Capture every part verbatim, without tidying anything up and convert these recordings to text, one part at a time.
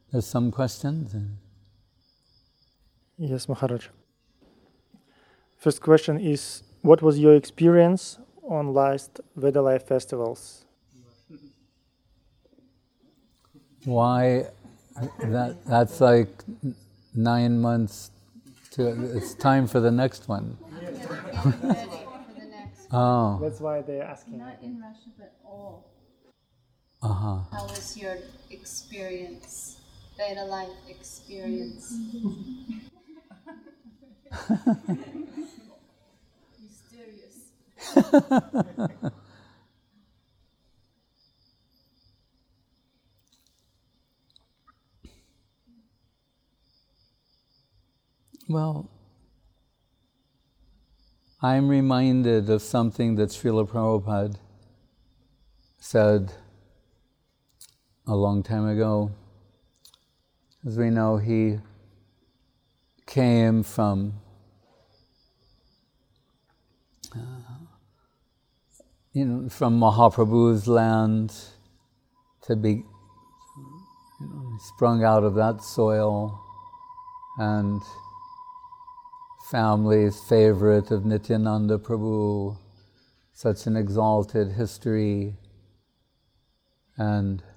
There's some questions? Yes, Maharaj. First question is, what was your experience on last Veda Life festivals? Why? That that's like nine months to. It's time for the next one. Ready for the next Oh. That's why they're asking. Not in Russia, but all. Uh huh. How was your experience? Veda life experience. Mysterious. Well, I'm reminded of something that Srila Prabhupada said a long time ago. As we know, he came from uh, you know, from Mahaprabhu's land to be, you know, sprung out of that soil, and family's favorite of Nityananda Prabhu, such an exalted history, and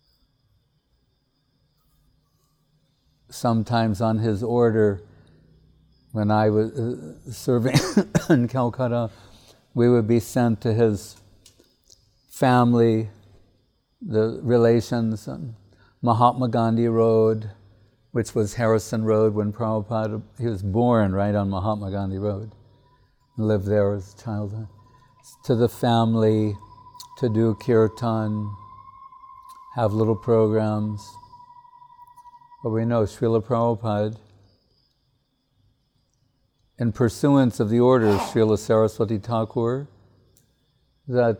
sometimes on his order, when I was uh, serving in Calcutta, we would be sent to his family, the relations on Mahatma Gandhi Road, which was Harrison Road when Prabhupada, he was born right on Mahatma Gandhi Road, and lived there as a child. To the family, to do kirtan, have little programs. But we know Srila Prabhupada, in pursuance of the order of Srila Saraswati Thakur, that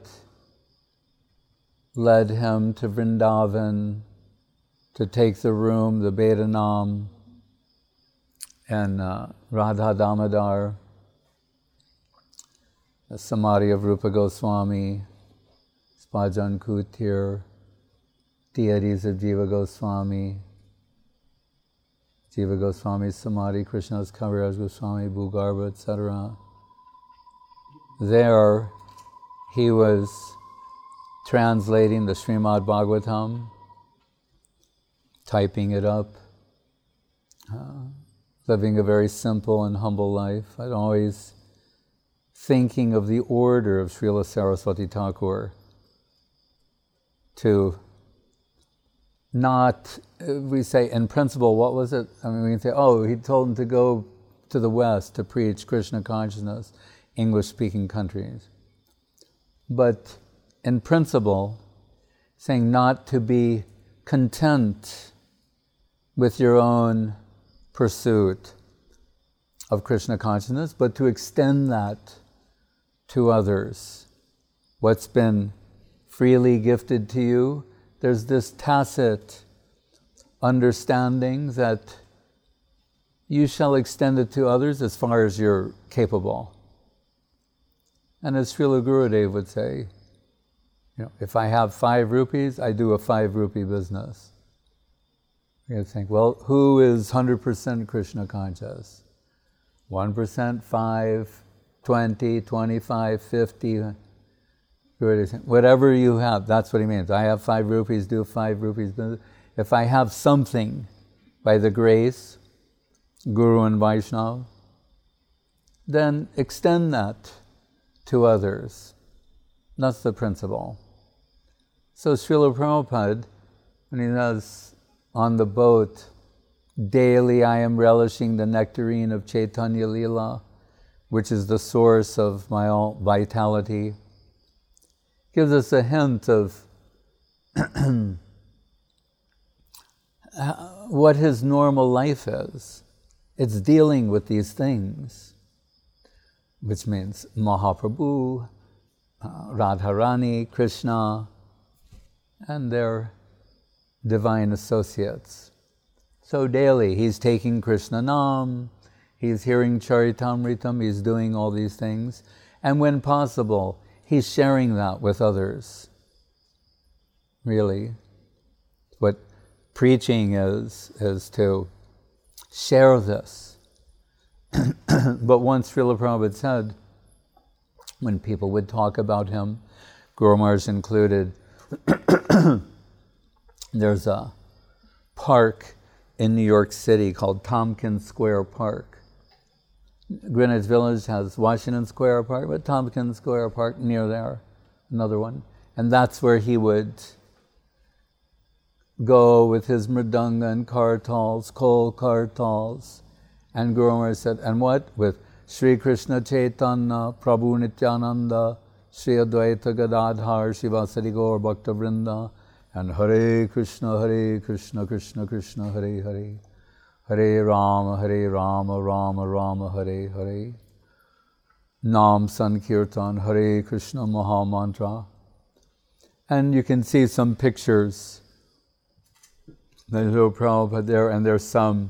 led him to Vrindavan, to take the room, the Bedanam, and uh, Radha Damodar, the Samadhi of Rupa Goswami, Spajan Kutir, deities of Jiva Goswami, Jiva Goswami's Samadhi, Krishna's Kaviraj Goswami, Bhugarbha, et cetera. There, he was translating the Srimad Bhagavatam, typing it up, uh, living a very simple and humble life. I'd always thinking of the order of Srila Saraswati Thakur to not, we say in principle, what was it? I mean, we can say, oh, he told him to go to the West to preach Krishna consciousness, English-speaking countries. But in principle, saying not to be content with your own pursuit of Krishna consciousness, but to extend that to others. What's been freely gifted to you, there's this tacit understanding that you shall extend it to others as far as you're capable. And as Srila Gurudev would say, you know, if I have five rupees, I do a five rupee business. You think, well, who is one hundred percent Krishna conscious? one percent, five, twenty, twenty-five, fifty. Whatever you have, that's what he means. I have five rupees, do five rupees business. If I have something by the grace, Guru and Vaishnava, then extend that to others. That's the principle. So Srila Prabhupada, when he says on the boat, daily I am relishing the nectarine of Chaitanya Leela, which is the source of my all vitality, gives us a hint of what his normal life is. It's dealing with these things, which means Mahaprabhu, uh, Radharani, Krishna, and their divine associates. So daily, he's taking Krishna Nam, he's hearing Charitamritam, he's doing all these things, and when possible, he's sharing that with others. Really, what preaching is, is to share this. But once Srila Prabhupada said, when people would talk about him, Guru Maharaj included, there's a park in New York City called Tompkins Square Park. Greenwich Village has Washington Square Park, but Tompkins Square Park near there, another one. And that's where he would go with his mridanga and kartals, kol kartals. And Guru Maharaj said, and what? With Sri Krishna Chaitanya, Prabhu Nityananda, Sri Advaita Gadadhar, Shivasari Gaur Bhakta Vrinda, and Hare Krishna, Hare Krishna, Krishna Krishna, Hare Hare, Hare Rama, Hare Rama, Rama Rama, Hare Hare, Nam Sankirtan, Hare Krishna Maha Mantra. And you can see some pictures. There's no Prabhupada there, and there's some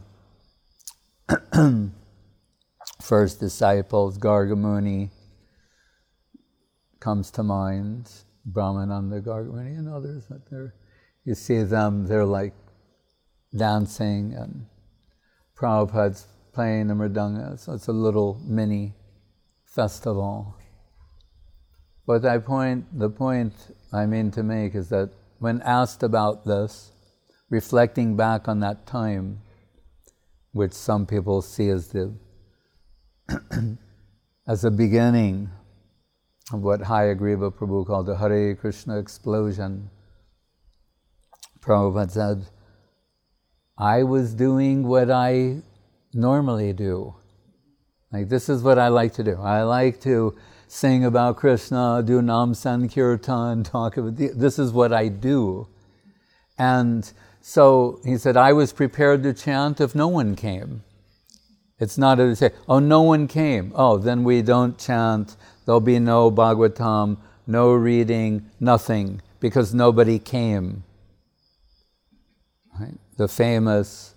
first disciples, Gargamuni comes to mind, Brahmananda Gargamuni and others. But they're, you see them, they're like dancing, and Prabhupada's playing the mridanga. So it's a little mini festival. But I point, the point I mean to make is that when asked about this, reflecting back on that time, which some people see as the as the beginning of what Hayagriva Prabhu called the Hare Krishna explosion, Prabhupada said, I was doing what I normally do. Like, this is what I like to do. I like to sing about Krishna, do Nam Sankirtan, talk about, the, this is what I do. And so he said, I was prepared to chant if no one came. It's not to say, oh, no one came. Oh, then we don't chant. There'll be no Bhagavatam, no reading, nothing, because nobody came. Right? The famous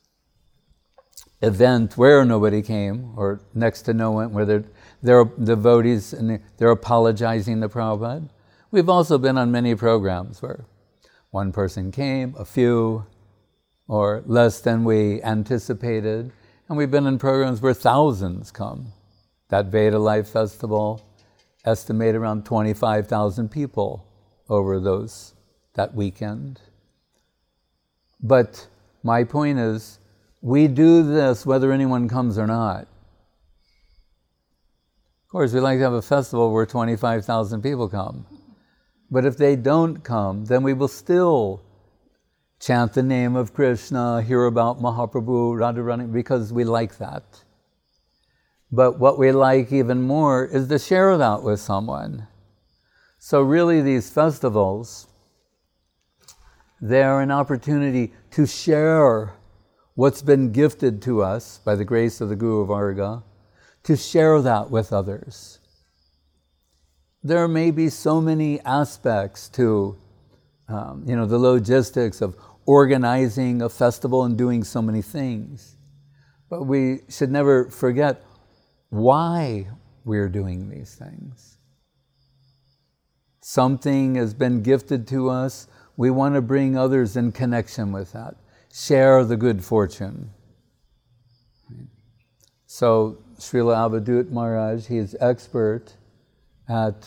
event where nobody came, or next to no one, where there, there are devotees and they're apologizing to Prabhupada. We've also been on many programs where one person came, a few, or less than we anticipated. And we've been in programs where thousands come. That Veda Life Festival, estimated around twenty-five thousand people over those, that weekend. But my point is, we do this whether anyone comes or not. Of course, we like to have a festival where twenty-five thousand people come. But if they don't come, then we will still chant the name of Krishna, hear about Mahaprabhu, Radharani, because we like that. But what we like even more is to share that with someone. So really these festivals, they're an opportunity to share what's been gifted to us by the grace of the Guru Varga, to share that with others. There may be so many aspects to um, you know, the logistics of organizing a festival and doing so many things. But we should never forget why we're doing these things. Something has been gifted to us. We want to bring others in connection with that. Share the good fortune. So Srila Avadut Maharaj, he is expert at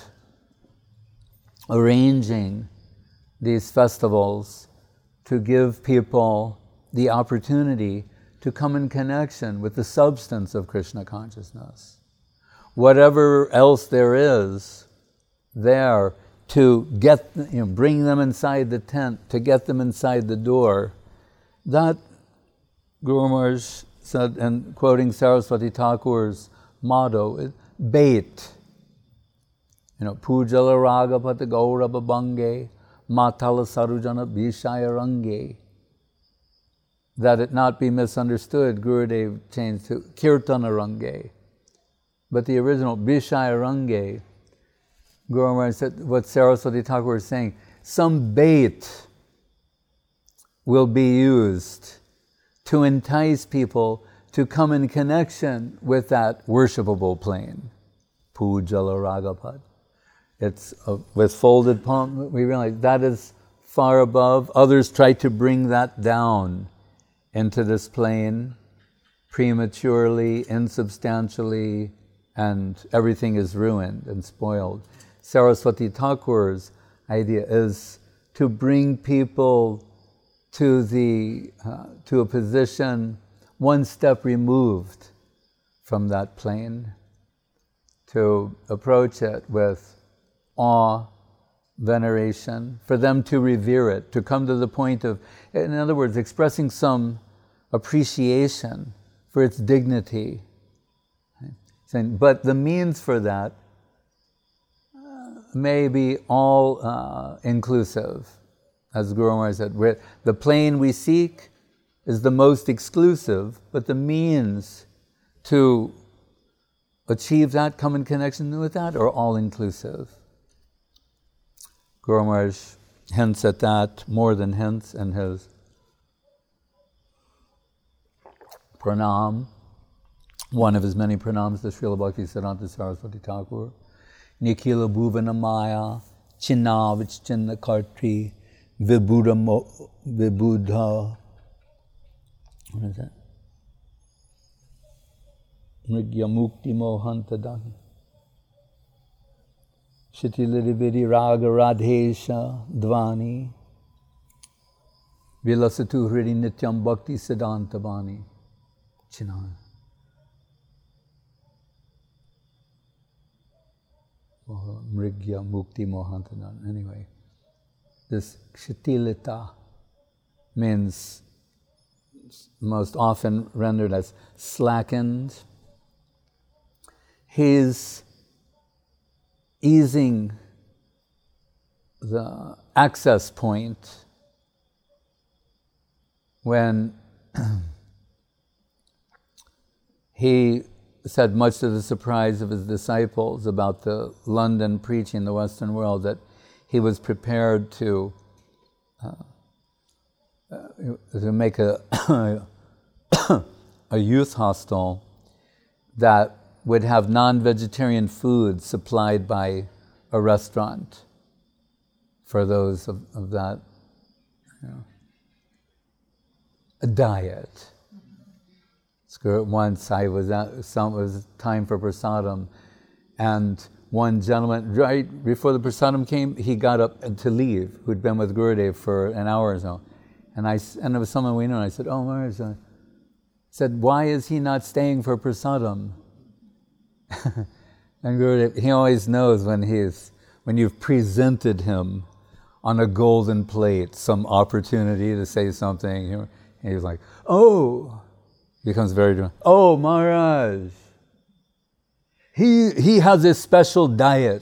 arranging these festivals to give people the opportunity to come in connection with the substance of Krishna consciousness. Whatever else there is there, to get, you know, bring them inside the tent, to get them inside the door. That, Guru Maharaj said, and quoting Saraswati Thakur's motto, is bait. You know, Pujala Ragapata Gauraba Bange, Matala Sarujana Bhishaya Range. That it not be misunderstood, Gurudev changed to Kirtana Range. But the original Bhishaya Range, Guru Maharaj said, what Saraswati Thakur is saying, some bait will be used to entice people to come in connection with that worshipable plane. Pujala Ragapad. It's uh, with folded palm, we realize that is far above. Others try to bring that down into this plane prematurely, insubstantially, and everything is ruined and spoiled. Saraswati Thakur's idea is to bring people to the uh, to a position one step removed from that plane, to approach it with awe, veneration, for them to revere it, to come to the point of, in other words, expressing some appreciation for its dignity. Saying, but the means for that uh, may be all uh, inclusive. As Guru Maharaj said, where the plane we seek is the most exclusive, but the means to achieve that, come in connection with that, are all inclusive. Guru Maharaj hints at that more than hints in his pranam, one of his many pranams to Srila Bhaktisiddhanta Saraswati Thakur. Nikila Bhuvana Maya, Chinna Vichchinna Kartri, Vibhuda, Mo, Vibhuda, what is that? Mrigya Mukti Mohanta Dani. Shitilirividi Raga Radhesha Dvani. Vilasatu Hridi Nityam Bhakti Siddhanta Bani. Chinna. Mrigya Mukti Mohanta Dani. Anyway, this Kshitilita means most often rendered as slackened. He's easing the access point when he said, much to the surprise of his disciples about the London preaching in the Western world, that he was prepared to uh, uh, to make a a youth hostel that would have non-vegetarian food supplied by a restaurant for those of, of that, you know, a diet. Once I was at, some, it was time for prasadam, and one gentleman, right before the prasadam came, he got up to leave, who'd been with Gurudev for an hour or so. And I, and it was someone we knew, and I said, oh, Maharaj, I said, why is he not staying for prasadam? And Gurudev, he always knows when he's, when you've presented him on a golden plate some opportunity to say something, and he's like, oh, he becomes very drunk. Oh, Maharaj, he, he has a special diet.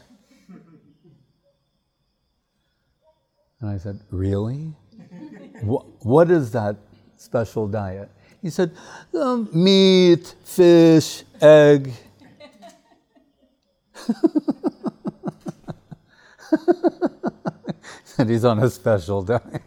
And I said, really? What, what is that special diet? He said, um, meat, fish, egg. And he's on a special diet.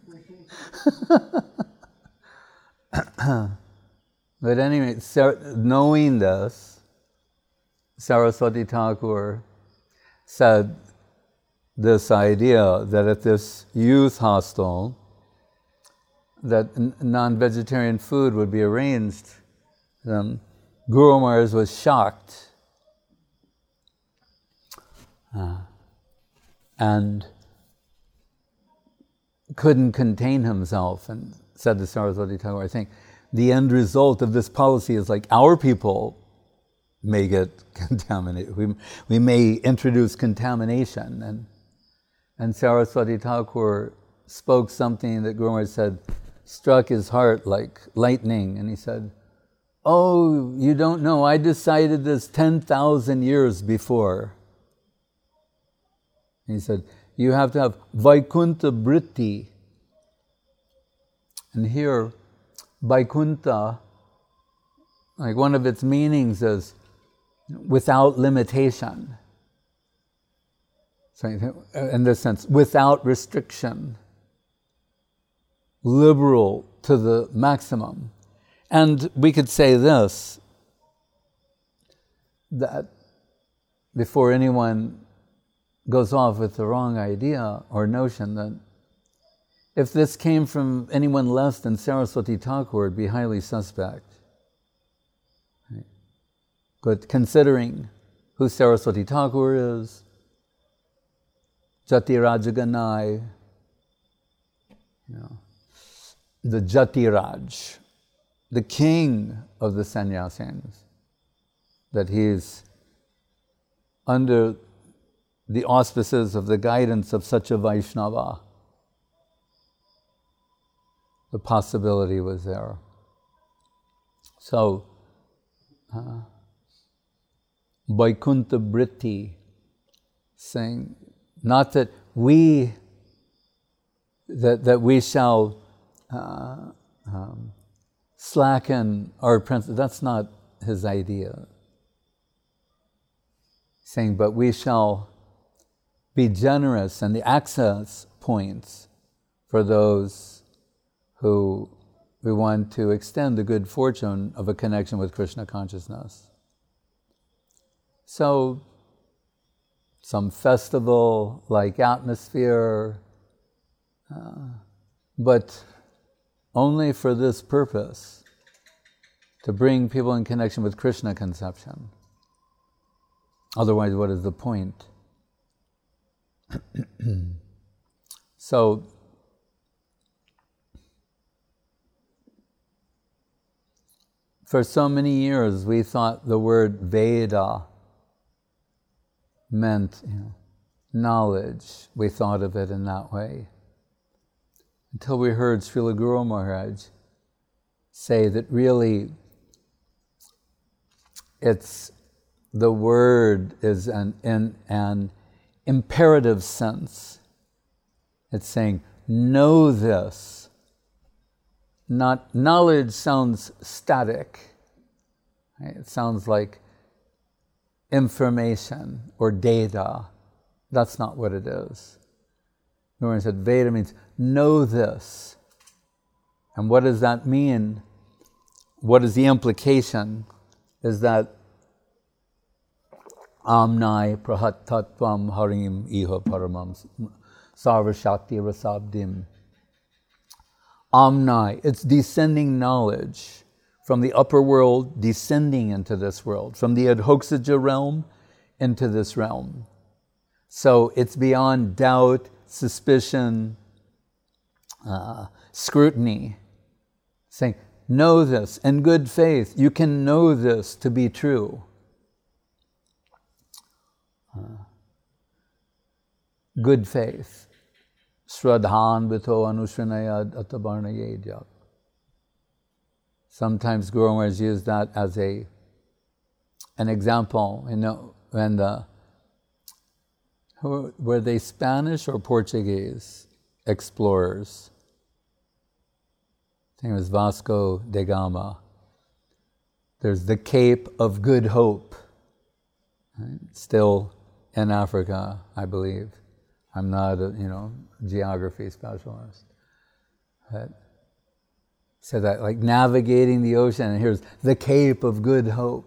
But anyway, knowing this, Saraswati Thakur said this idea that at this youth hostel, that non-vegetarian food would be arranged. Um, Guru Maharaj was shocked. Uh, and couldn't contain himself and said to Saraswati Thakur, I think the end result of this policy is like our people may get contaminated. We, we may introduce contamination. And, and Saraswati Thakur spoke something that Guru Maharaj said struck his heart like lightning. And he said, oh, you don't know, I decided this ten thousand years before. He said, you have to have Vaikuntha Vritti. And here, Vaikuntha, like one of its meanings is without limitation. So in this sense, without restriction. Liberal to the maximum. And we could say this, that before anyone goes off with the wrong idea or notion that If this came from anyone less than Saraswati Thakur, it'd be highly suspect. Right? But considering who Saraswati Thakur is, Jati Rajaganai, you know, the Jatiraj, the king of the sannyasins, that he's under the auspices of the guidance of such a Vaishnava. The possibility was there. So, uh, Vaikuntha Britti, saying, not that we, that, that we shall uh, um, slacken our principle, that's not his idea. Saying, but we shall be generous in the access points for those who we want to extend the good fortune of a connection with Krishna consciousness. So, some festival-like atmosphere, uh, but only for this purpose, to bring people in connection with Krishna conception. Otherwise, what is the point? So, for so many years, we thought the word Veda meant, you know, knowledge. We thought of it in that way. Until we heard Srila Guru Maharaj say that really it's, the word is an, in an imperative sense. It's saying, know this. Not, knowledge sounds static. Right? It sounds like information or data. That's not what it is. Remember I said Veda means know this. And what does that mean? What is the implication? Is that Amnai prahat tattvam harim iha paramam sarva shakti rasabdim. Amnai, it's descending knowledge from the upper world, descending into this world, from the Adhokshaja realm into this realm. So it's beyond doubt, suspicion, uh, scrutiny. Saying, know this in good faith. You can know this to be true. Uh, good faith. Shraddhan vito anushrinaya atabarnayedya. Sometimes Guru Maharaj used that as a an example. You know, when the who, were they Spanish or Portuguese explorers? I think it was Vasco da Gama. There's the Cape of Good Hope, right? Still in Africa, I believe. I'm not a, you know, geography specialist. But so that, like, navigating the ocean, and here's the Cape of Good Hope.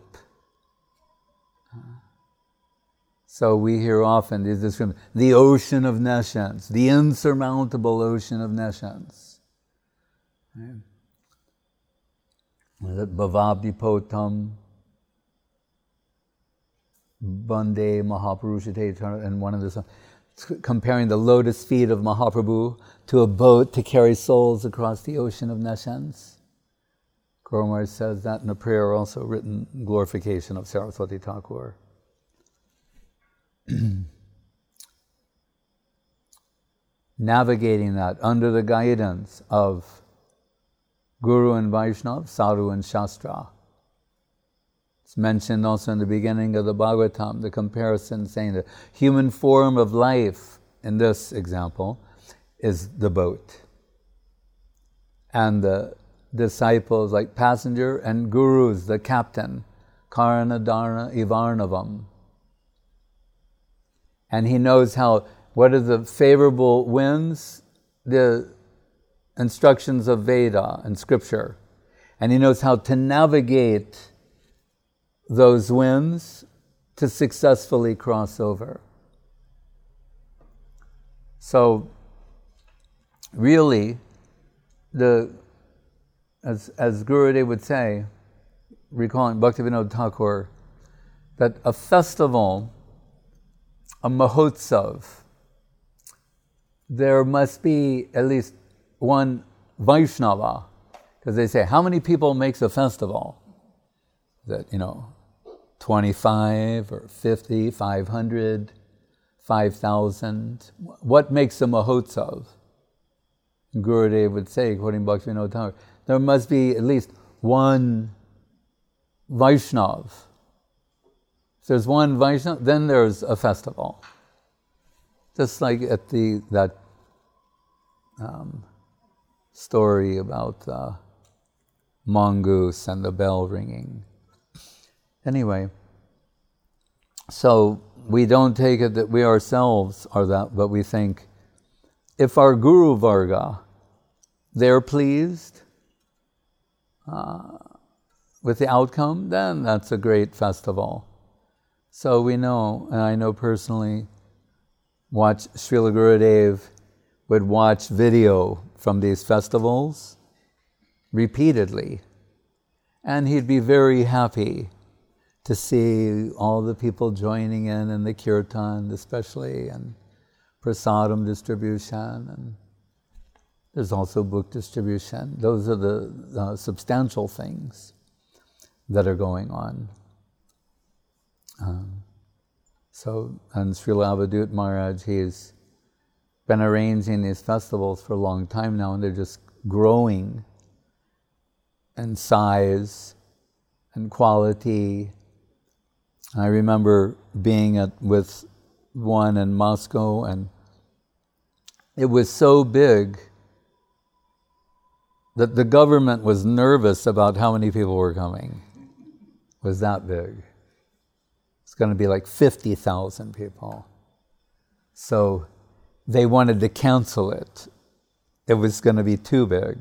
So we hear often these descriptions, the ocean of nescience, the insurmountable ocean of nescience. Right? Bhavabdipotam Bande Mahapurushate, and one of the songs, comparing the lotus feet of Mahaprabhu to a boat to carry souls across the ocean of nescience. Guru Maharaj says that in a prayer also written in glorification of Saraswati Thakur. Navigating that under the guidance of Guru and Vaishnava, Sadhu and Shastra. It's mentioned also in the beginning of the Bhagavatam, the comparison saying the human form of life, in this example, is the boat. And the disciples, like passenger, and gurus, the captain, Karana Dharna Ivarnavam. And he knows how, what are the favorable winds? The instructions of Veda and Scripture. And he knows how to navigate those winds to successfully cross over. So, really, the as as Gurudev would say, recalling Bhaktivinoda Thakur, that a festival, a mahotsav, there must be at least one Vaishnava, because they say, how many people makes a festival? That, you know, twenty-five or fifty, five hundred, five thousand. What makes a mahotsav? Gurudev would say, quoting Bhaktivinoda Thakur, there must be at least one Vaishnav. If there's one Vaishnav, then there's a festival. Just like at the that um, story about uh, mongoose and the bell ringing. Anyway, so we don't take it that we ourselves are that, but we think, if our Guru Varga, they're pleased uh, with the outcome, then that's a great festival. So we know, and I know personally, watch Srila Gurudev would watch video from these festivals repeatedly, and he'd be very happy to see all the people joining in and the kirtan especially, and prasadam distribution, and there's also book distribution. Those are the uh, substantial things that are going on. Um, so, and Srila Avadut Maharaj, he's been arranging these festivals for a long time now, and they're just growing in size and quality. I remember being at with one in Moscow, and it was so big that the government was nervous about how many people were coming. It was that big. It's going to be like fifty thousand people. So they wanted to cancel it. It was going to be too big.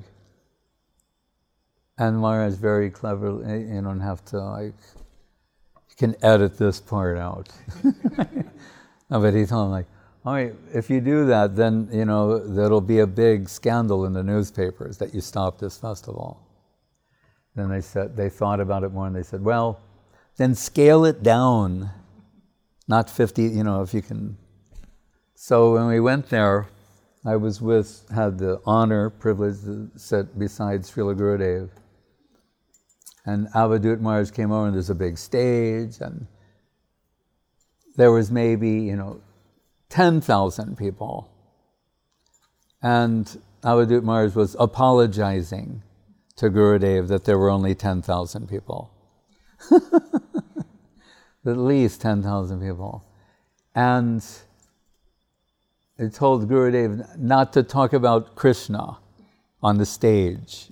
And Maharaj very clever, you don't have to like, you can edit this part out. No, but he told him like, all right, if you do that, then, you know, there'll be a big scandal in the newspapers that you stopped this festival. Then they said, they thought about it more, and they said, well, then scale it down, not fifty, you know, if you can. So when we went there, I was with, had the honor, privilege to sit beside Srila Gurudev. And Avadut Maharaj came over, and there's a big stage, and there was maybe, you know, ten thousand people. And Avadut Maharaj was apologizing to Gurudev that there were only ten thousand people. At least ten thousand people. And he told Gurudev not to talk about Krishna on the stage.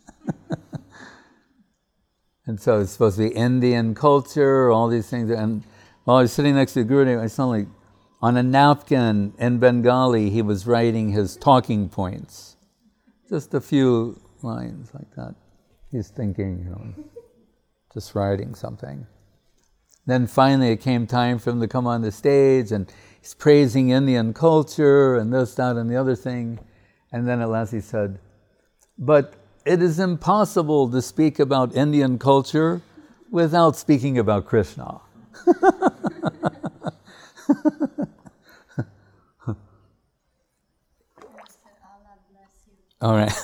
And so it's supposed to be Indian culture, all these things. And while I was sitting next to Gurudev, I suddenly, on a napkin in Bengali, he was writing his talking points. Just a few lines like that. He's thinking, you know, just writing something. Then finally it came time for him to come on the stage, and he's praising Indian culture and this, that, and the other thing. And then at last he said, but it is impossible to speak about Indian culture without speaking about Krishna. All right.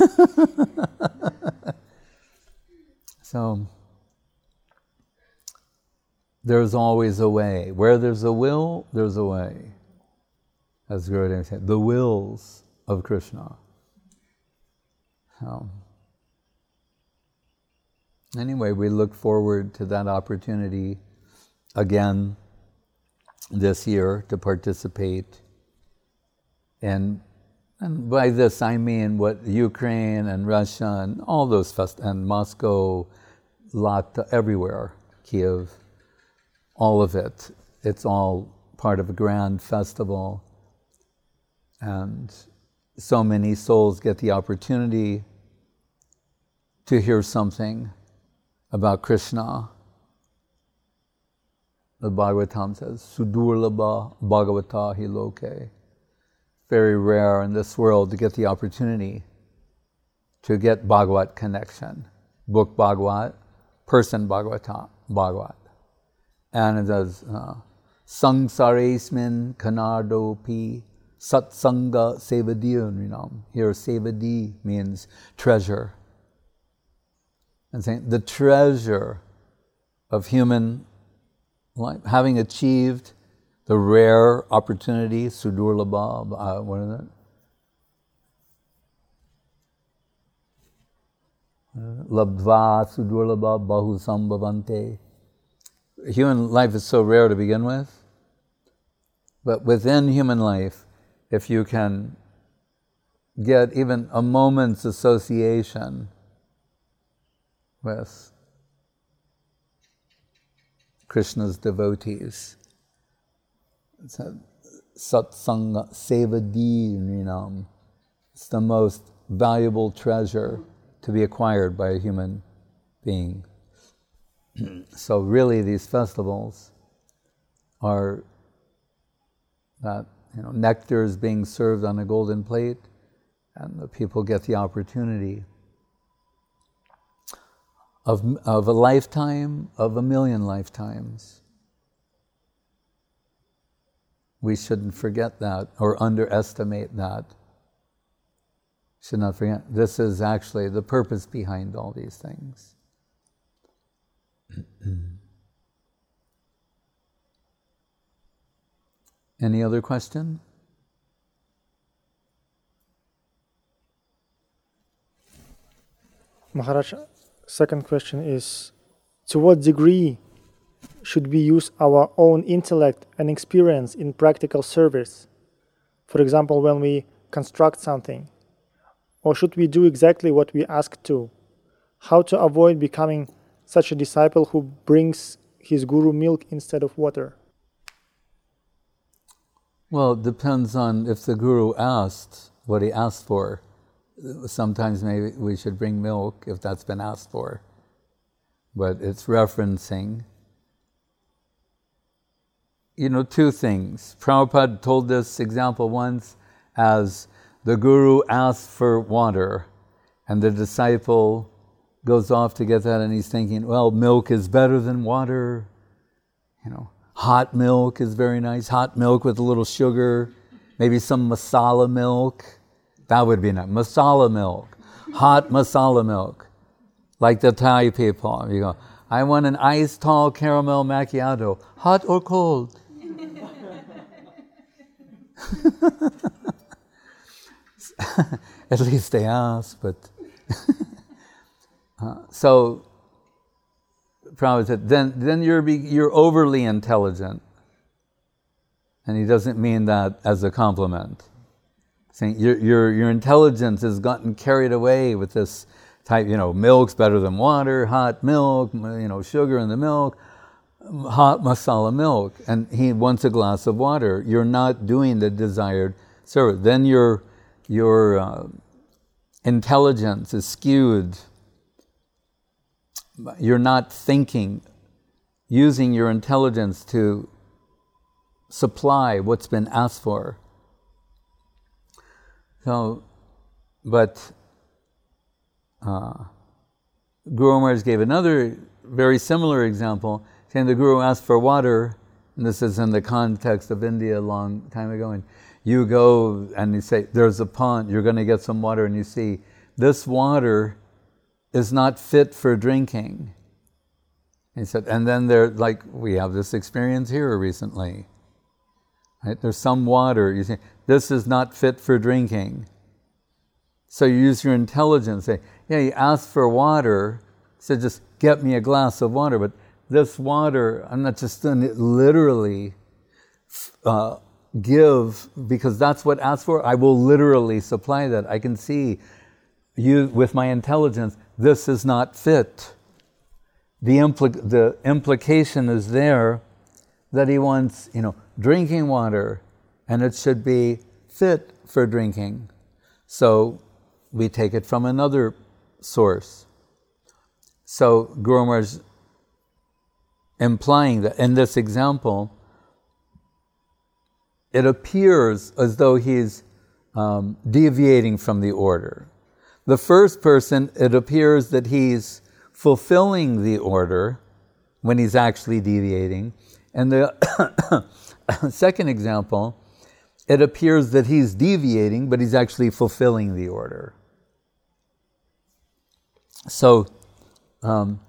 So, there's always a way. Where there's a will, there's a way. As Gurudev said, the wills of Krishna. So, anyway, we look forward to that opportunity again this year to participate. And, and by this I mean what Ukraine and Russia and all those fest and Moscow, Lata, everywhere, Kiev, all of it. It's all part of a grand festival. And so many souls get the opportunity to hear something about Krishna. The Bhagavatam says, Sudurlabha Bhagavata hi loke. very rare in this world to get the opportunity to get Bhagavat connection. Book Bhagavat, person Bhagavata, Bhagavat. And it says, uh, Sangsaresmin kanardopi satsanga sevadiyunrinam. Here, sevadi means treasure. And saying the treasure of human life, having achieved the rare opportunity, sudurlabha, uh, what is it? Labdva sudurlabha bahu sambhavante. Human life is so rare to begin with, but within human life, if you can get even a moment's association with Krishna's devotees, satsanga sevadi rinam, it's the most valuable treasure to be acquired by a human being. So really these festivals are that, you know, nectar is being served on a golden plate, and the people get the opportunity of, of a lifetime, of a million lifetimes. We shouldn't forget that or underestimate that. Should not forget. This is actually the purpose behind all these things. Any other question? Maharaj, second question is, to what degree should we use our own intellect and experience in practical service? For example, when we construct something, or should we do exactly what we ask to? How to avoid becoming such a disciple who brings his guru milk instead of water? Well, it depends on if the guru asked what he asked for. Sometimes maybe we should bring milk if that's been asked for. But it's referencing, you know, two things. Prabhupada told this example once as the guru asked for water, and the disciple goes off to get that, and he's thinking, well, milk is better than water. You know, hot milk is very nice. Hot milk with a little sugar, maybe some masala milk. That would be nice. Masala milk, hot masala milk, like the Thai people. You go, I want an iced tall caramel macchiato, hot or cold. At least they ask, but uh, so Prabhupada said, then then you're be, you're overly intelligent, and he doesn't mean that as a compliment. Saying your your your intelligence has gotten carried away with this type, you know, milk's better than water, hot milk, you know, sugar in the milk, hot masala milk, and he wants a glass of water. You're not doing the desired service. Then your your uh, intelligence is skewed. You're not thinking, using your intelligence to supply what's been asked for. So, but uh, Guru Maharaj gave another very similar example, saying the Guru asked for water, and this is in the context of India a long time ago, and you go and you say, there's a pond, you're going to get some water, and you see, this water is not fit for drinking. He said, and then there, like, we have this experience here recently. Right? There's some water, you say, this is not fit for drinking. So you use your intelligence, say, yeah, you asked for water, so just get me a glass of water, but this water, I'm not just going to literally uh, give, because that's what asked for, I will literally supply that. I can see you with my intelligence, this is not fit. The, impl- the implication is there that he wants, you know, drinking water, and it should be fit for drinking. So we take it from another source. So Guru Maharaj implying that in this example, it appears as though he's um, deviating from the order. The first person, it appears that he's fulfilling the order when he's actually deviating. And the second example, it appears that he's deviating, but he's actually fulfilling the order. So, um,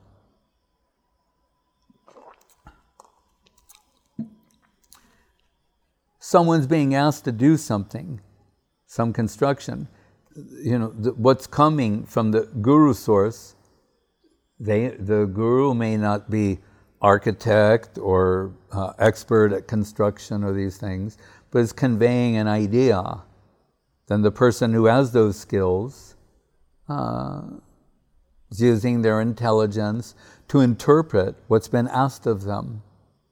someone's being asked to do something, some construction, you know, the, what's coming from the guru source, they, the guru may not be architect or uh, expert at construction or these things, but is conveying an idea. Then the person who has those skills uh, is using their intelligence to interpret what's been asked of them.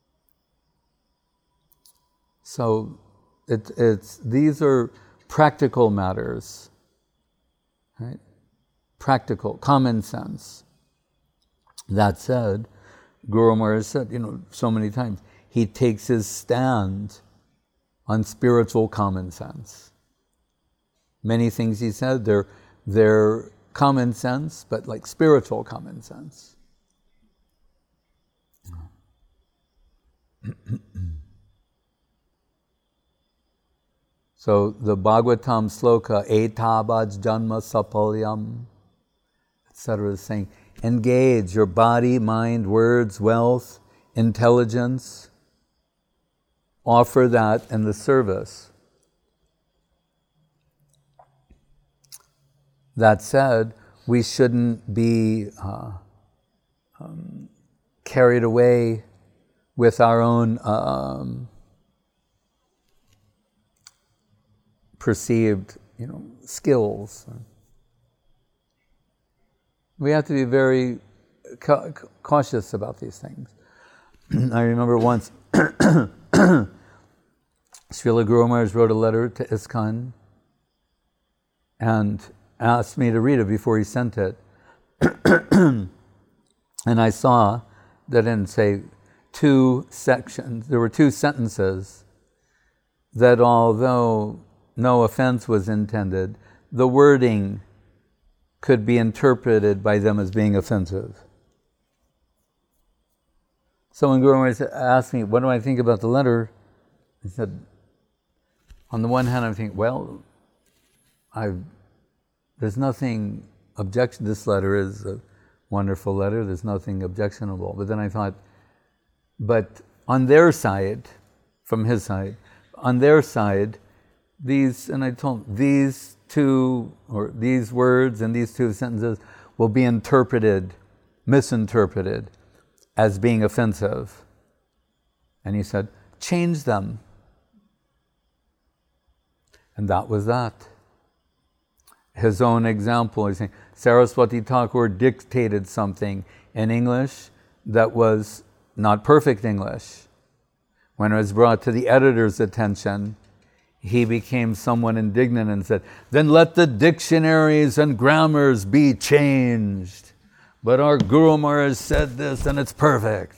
So it, it's these are practical matters, right? Practical, common sense. That said, Guru Maharaj said, you know, so many times, he takes his stand on spiritual common sense. Many things he said, they're, they're common sense, but like spiritual common sense. So the Bhagavatam sloka, etabaj janma sapalyam, et cetera, is saying, engage your body, mind, words, wealth, intelligence. Offer that in the service. That said, we shouldn't be uh, um, carried away with our own um, perceived, you know, skills. We have to be very ca- cautious about these things. I remember once, Srila Guru Maharaj wrote a letter to ISKCON and asked me to read it before he sent it. And I saw that in, say, two sections, there were two sentences that although no offense was intended, the wording could be interpreted by them as being offensive. So when Guru Maharaj asked me, what do I think about the letter? I said, on the one hand, I think, well, I've, there's nothing objection. This letter is a wonderful letter. There's nothing objectionable. But then I thought, but on their side, from his side, on their side, these, and I told him, these two, or these words and these two sentences will be interpreted, misinterpreted, as being offensive. And he said, change them. And that was that. His own example, he's saying, Saraswati Thakur dictated something in English that was not perfect English. When it was brought to the editor's attention, he became someone indignant and said, then let the dictionaries and grammars be changed. But our Guru Maharaj said this and it's perfect.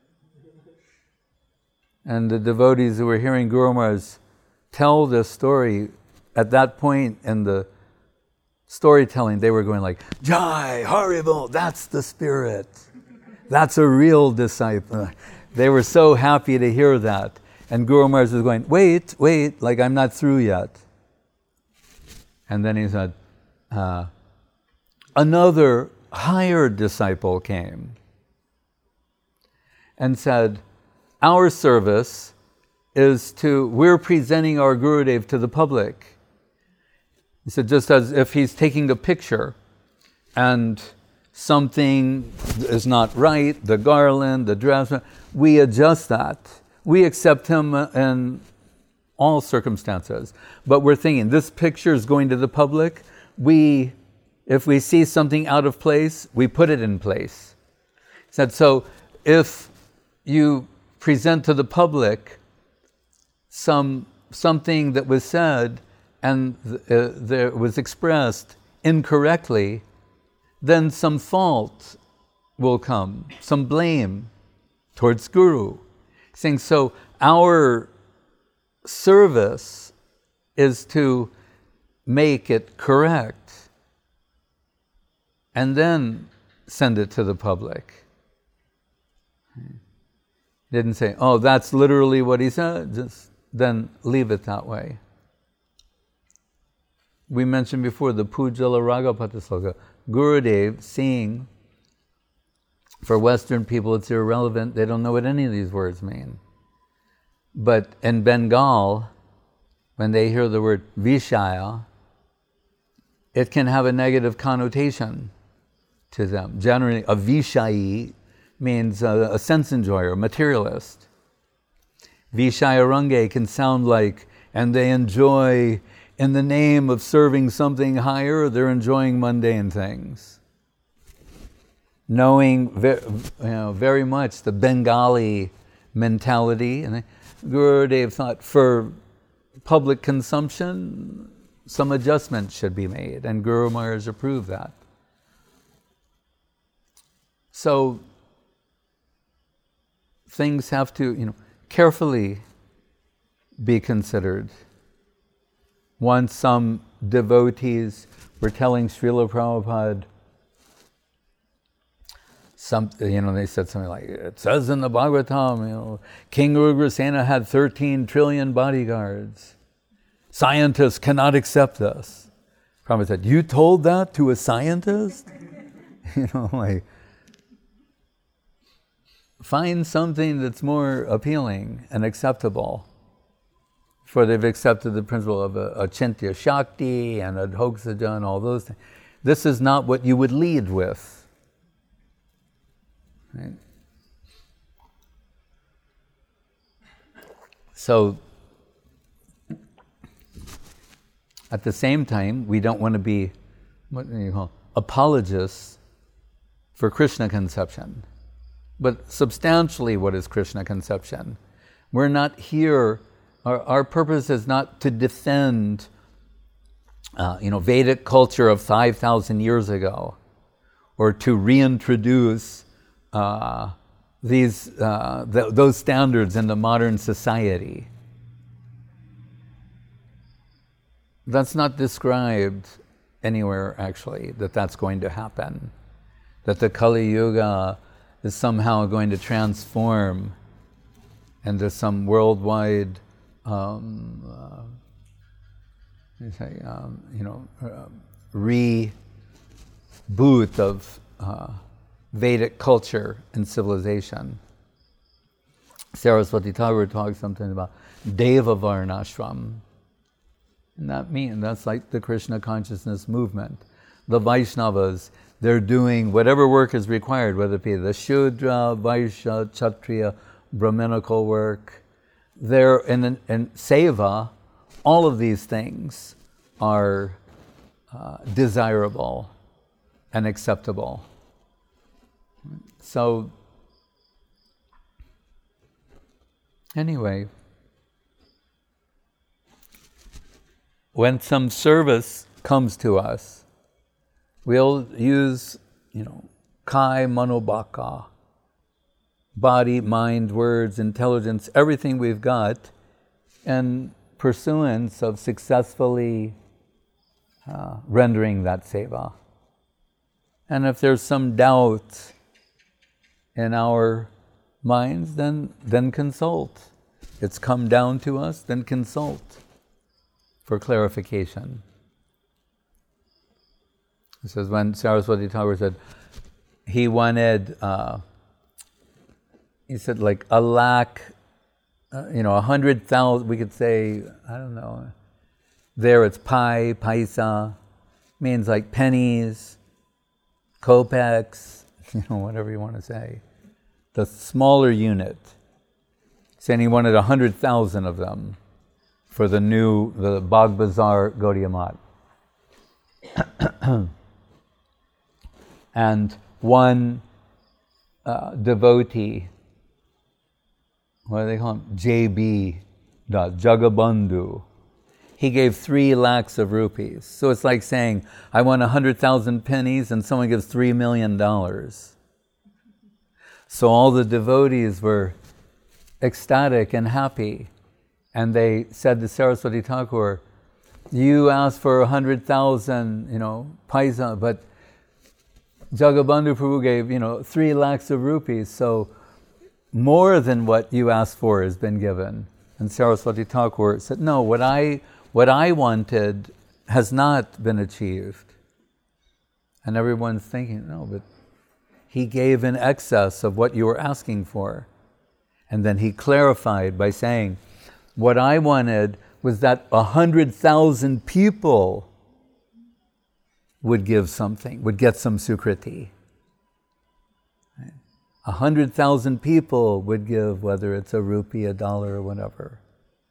And the devotees who were hearing Guru Maharaj tell this story, at that point in the storytelling, they were going like, Jai, Haribol, that's the spirit. That's a real disciple. They were so happy to hear that. And Guru Maharaj was going, wait, wait, like I'm not through yet. And then he said, uh, another higher disciple came and said, our service is to, we're presenting our Gurudev to the public. He said, just as if he's taking a picture and something is not right, the garland, the dress, we adjust that. We accept him in all circumstances. But we're thinking, this picture is going to the public. We, if we see something out of place, we put it in place. He said, so if you present to the public some something that was said and uh, there was expressed incorrectly, then some fault will come, some blame towards Guru. Saying, so our service is to make it correct, and then send it to the public. Didn't say, oh, that's literally what he said, just then leave it that way. We mentioned before the Pujala Ragapata Sloka. Gurudev, seeing, for Western people it's irrelevant, they don't know what any of these words mean. But in Bengal, when they hear the word Vishaya, it can have a negative connotation to them. Generally, a Vishayi means a, a sense enjoyer, a materialist. Vishaya Range can sound like, and they enjoy, in the name of serving something higher, they're enjoying mundane things. Knowing very, you know, very much the Bengali mentality, and Gurudev thought for public consumption, some adjustments should be made, and Guru Maharaj approved that. So things have to, you know, carefully be considered. Once some devotees were telling Srila Prabhupada, some, you know, they said something like, it says in the Bhagavatam, you know, King Ugrasena had thirteen trillion bodyguards. Scientists cannot accept this. Prabhupada said, you told that to a scientist? You know, like, find something that's more appealing and acceptable. For they've accepted the principle of a, a Chintya Shakti and a Adhoksaja and all those things. This is not what you would lead with. Right? So, at the same time, we don't want to be, what do you call, apologists for Krishna conception. But substantially, what is Krishna conception? We're not here, our, our purpose is not to defend uh, you know, Vedic culture of five thousand years ago, or to reintroduce uh, these uh, th- those standards in the modern society. That's not described anywhere, actually, that that's going to happen. That the Kali Yuga is somehow going to transform into some worldwide, um, uh, you say, um, you know, uh, reboot of uh, Vedic culture and civilization. Saraswati Thakur talks something about Deva Varnashram. And that means, that's like the Krishna consciousness movement. The Vaishnavas, they're doing whatever work is required, whether it be the Shudra, Vaishya, Kshatriya, Brahminical work. They're in, in Seva, all of these things are uh, desirable and acceptable. So, anyway, when some service comes to us, we'll use, you know, Kai Manobhaka, body, mind, words, intelligence, everything we've got, in pursuance of successfully uh, rendering that seva. And if there's some doubt in our minds, then, then consult. It's come down to us, then consult for clarification. This is when Saraswati Thakur said he wanted, uh, he said like a lakh, uh, you know, a hundred thousand, we could say, I don't know, there it's pi, paisa, means like pennies, kopecks, you know, whatever you want to say. The smaller unit, saying he wanted a hundred thousand of them for the new, the Bagh Bazaar Gaudiya Math. And one uh, devotee, what do they call him? J B, Jagabandhu. He gave three lakhs of rupees. So it's like saying, I want a hundred thousand pennies and someone gives three million dollars. So all the devotees were ecstatic and happy. And they said to Saraswati Thakur, you asked for a hundred thousand, you know, paisa, but Jagabandhu Prabhu gave, you know, three lakhs of rupees, so more than what you asked for has been given. And Saraswati Thakur said, no, what I what I wanted has not been achieved. And everyone's thinking, no, but he gave in excess of what you were asking for. And then he clarified by saying, what I wanted was that a hundred thousand people would give something, would get some sukriti. A hundred thousand people would give, whether it's a rupee, a dollar, or whatever.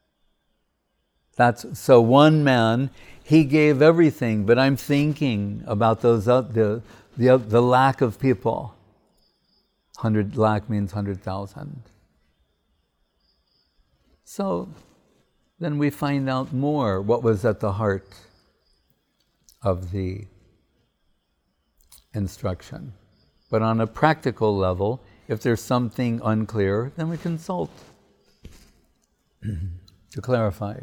That's so. One man, he gave everything, but I'm thinking about those uh, the the the lack of people. Hundred lakh means hundred thousand. So then we find out more what was at the heart of the instruction. But on a practical level, if there's something unclear, then we consult to clarify.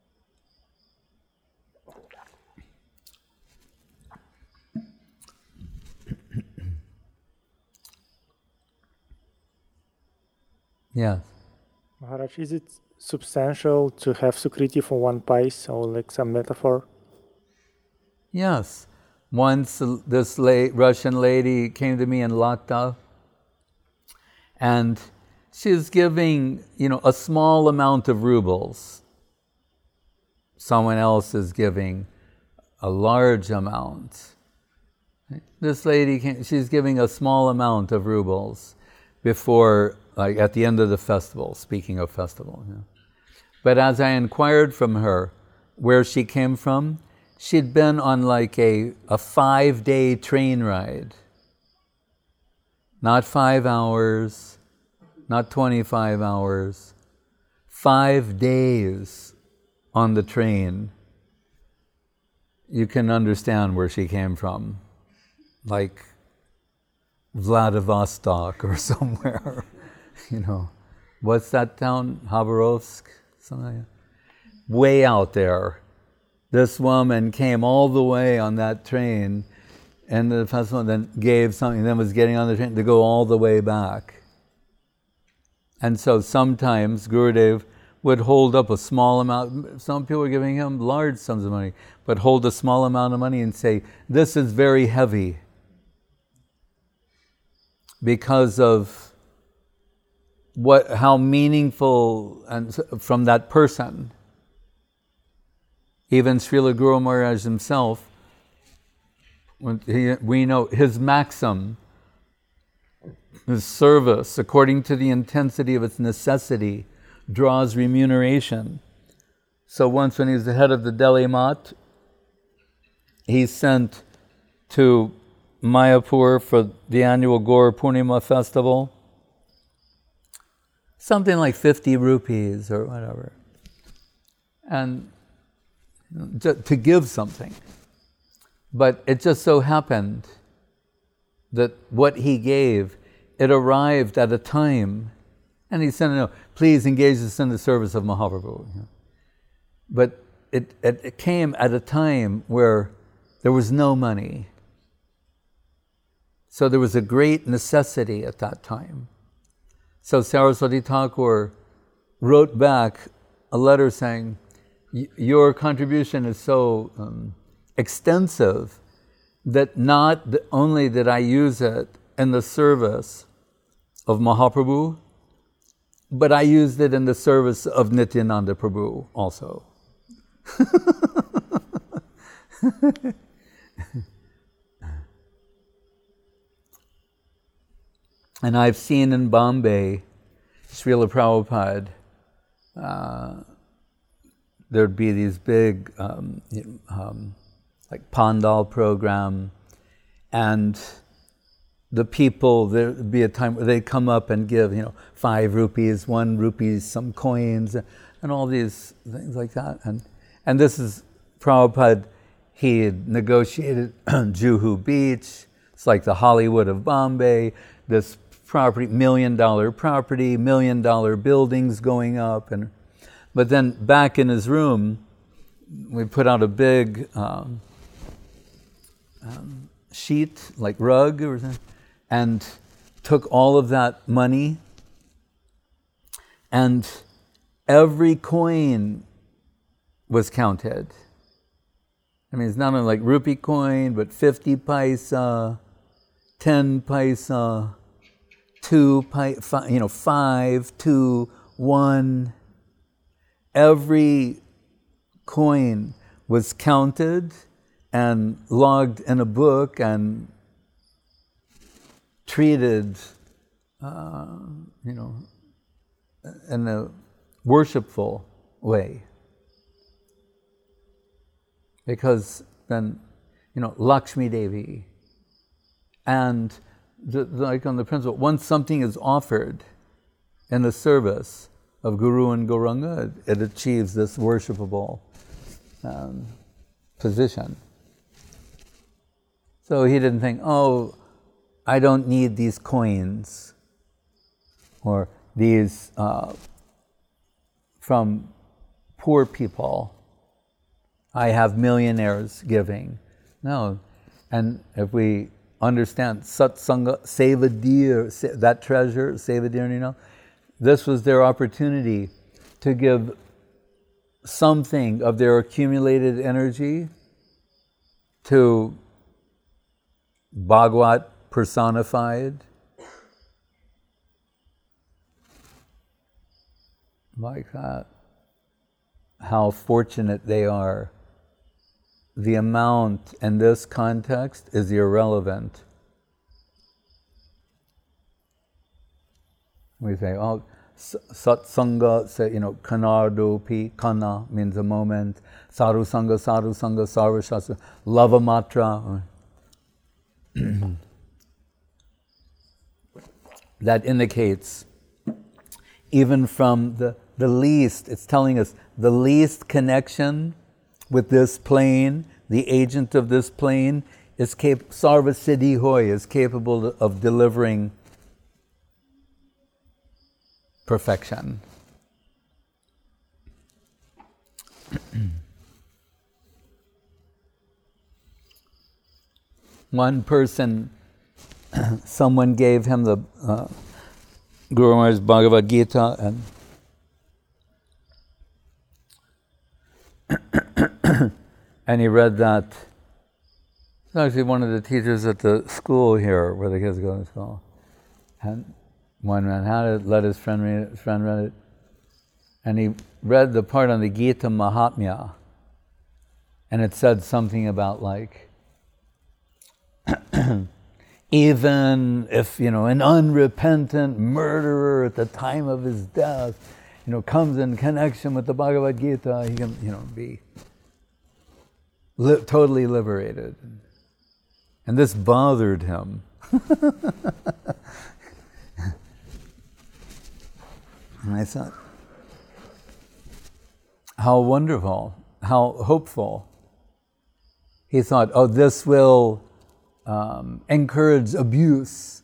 Yes. Maharaj, is it substantial to have sukriti for one paisa, or like some metaphor? Yes. Once this la- Russian lady came to me in Lakta, and she was giving, you know, a small amount of rubles. Someone else is giving a large amount. This lady came, she's giving a small amount of rubles before, like at the end of the festival, speaking of festival. You know. But as I inquired from her where she came from, she'd been on like a, a five-day train ride. Not five hours, not twenty-five hours, five days on the train. You can understand where she came from. Like Vladivostok or somewhere, you know. What's that town? Khabarovsk? Something like that. Way out there. This woman came all the way on that train and the festival, then gave something, then was getting on the train to go all the way back. And so sometimes Gurudev would hold up a small amount, some people were giving him large sums of money, but hold a small amount of money and say, this is very heavy because of what, how meaningful and from that person. Even Srila Guru Maharaj himself, he, we know his maxim, his service, according to the intensity of its necessity, draws remuneration. So once when he was the head of the Delhi Mat, he sent to Mayapur for the annual Gaur Purnima festival something like fifty rupees or whatever. And to give something. But it just so happened that what he gave, it arrived at a time, and he said, no, please engage us in the service of Mahaprabhu. But it, it, it came at a time where there was no money. So there was a great necessity at that time. So Saraswati Thakur wrote back a letter saying, your contribution is so um, extensive that not only did I use it in the service of Mahaprabhu, but I used it in the service of Nityananda Prabhu also. And I've seen in Bombay, Srila Prabhupada, uh, there'd be these big, um, um, like Pandal program, and the people, there'd be a time where they'd come up and give, you know, five rupees, one rupees, some coins, and all these things like that. And and this is Prabhupada, he had negotiated Juhu Beach, it's like the Hollywood of Bombay, this property, million dollar property, million dollar buildings going up, and but then back in his room, we put out a big um, um, sheet, like rug or something, and took all of that money, and every coin was counted. I mean, it's not only like rupee coin, but fifty paisa, ten paisa, two, pi- five, you know, five, two, one. Every coin was counted and logged in a book and treated, uh, you know, in a worshipful way. Because then, you know, Lakshmi Devi, and the, like on the principle, once something is offered in the service of Guru and Gauranga, it, it achieves this worshipable um, position. So he didn't think, oh, I don't need these coins, or these uh, from poor people. I have millionaires giving. No. And if we understand satsanga, sevadir, that treasure, sevadir, you know, this was their opportunity to give something of their accumulated energy to Bhagavad personified. Like that. How fortunate they are. The amount in this context is irrelevant. We say, oh, satsanga, say, you know, kanardopi, kana means a moment, saru sanga, saru sanga, sarva shastra, lavamatra. That indicates, even from the, the least, it's telling us the least connection with this plane, the agent of this plane, is cap- sarva siddhi hoy, is capable of delivering perfection. One person, someone gave him the uh, Guru Maharaj's Bhagavad Gita, and and he read that. It's actually one of the teachers at the school here, where the kids go to school. And one man had it, let his friend read it, his friend read it. And he read the part on the Gita Mahatmya. And it said something about like, even if, you know, an unrepentant murderer at the time of his death, you know, comes in connection with the Bhagavad Gita, he can, you know, be li- totally liberated. And this bothered him. And I thought, how wonderful, how hopeful. He thought, oh, this will um, encourage abuse.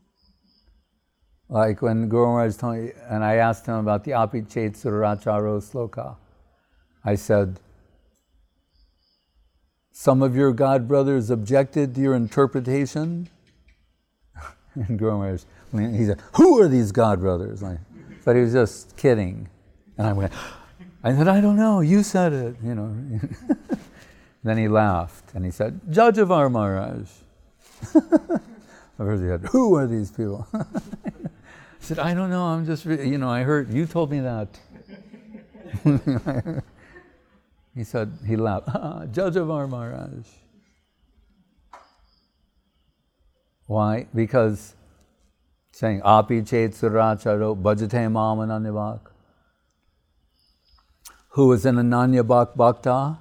Like when Guru Maharaj told me, and I asked him about the Api Chet Suracharo sloka, I said, some of your God brothers objected to your interpretation? And Guru Maharaj, he said, who are these God brothers? Like, but he was just kidding. And I went, I said, I don't know, you said it, you know. Then he laughed and he said, Jajavar Maharaj. First he said, who are these people? I said, I don't know, I'm just, you know, I heard, you told me that. He said, he laughed, ah, Jajavar Maharaj. Why? Because saying, Api Chet Suracharo Bhajate Mamananyabhak. Who is an Ananyabhak Bhakta?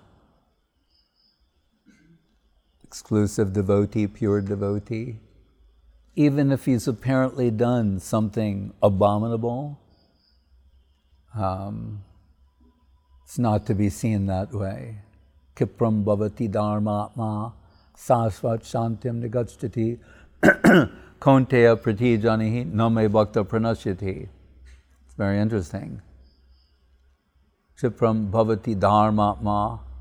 Exclusive devotee, pure devotee. Even if he's apparently done something abominable, um, it's not to be seen that way. Kipram bhavati dharmatma sasvat shantim nigacchati konteya pratijanihi name bhakta pranashyati. It's very interesting. Kipram bhavati dharmatma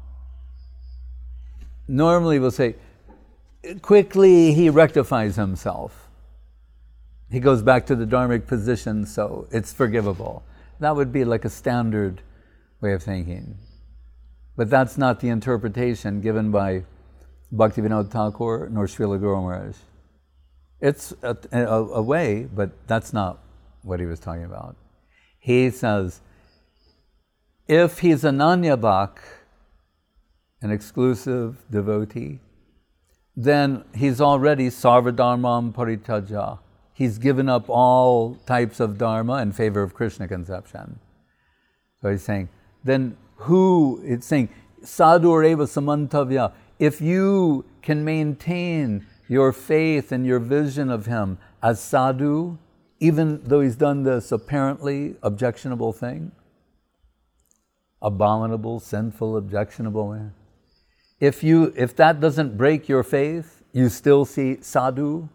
normally we'll say, quickly he rectifies himself. He goes back to the dharmic position, so it's forgivable. That would be like a standard way of thinking. But that's not the interpretation given by Bhaktivinoda Thakur nor Srila Guru Maharaj. It's a, a, a way, but that's not what he was talking about. He says, if he's a Nanyabhak, an exclusive devotee, then he's already sarvadharmam parityaja. He's given up all types of dharma in favor of Krishna conception. So he's saying, then who, it's saying, sadhur eva samantavya, if you can maintain your faith and your vision of him as sadhu, even though he's done this apparently objectionable thing, abominable, sinful, objectionable way, if you, if that doesn't break your faith, you still see sadhu,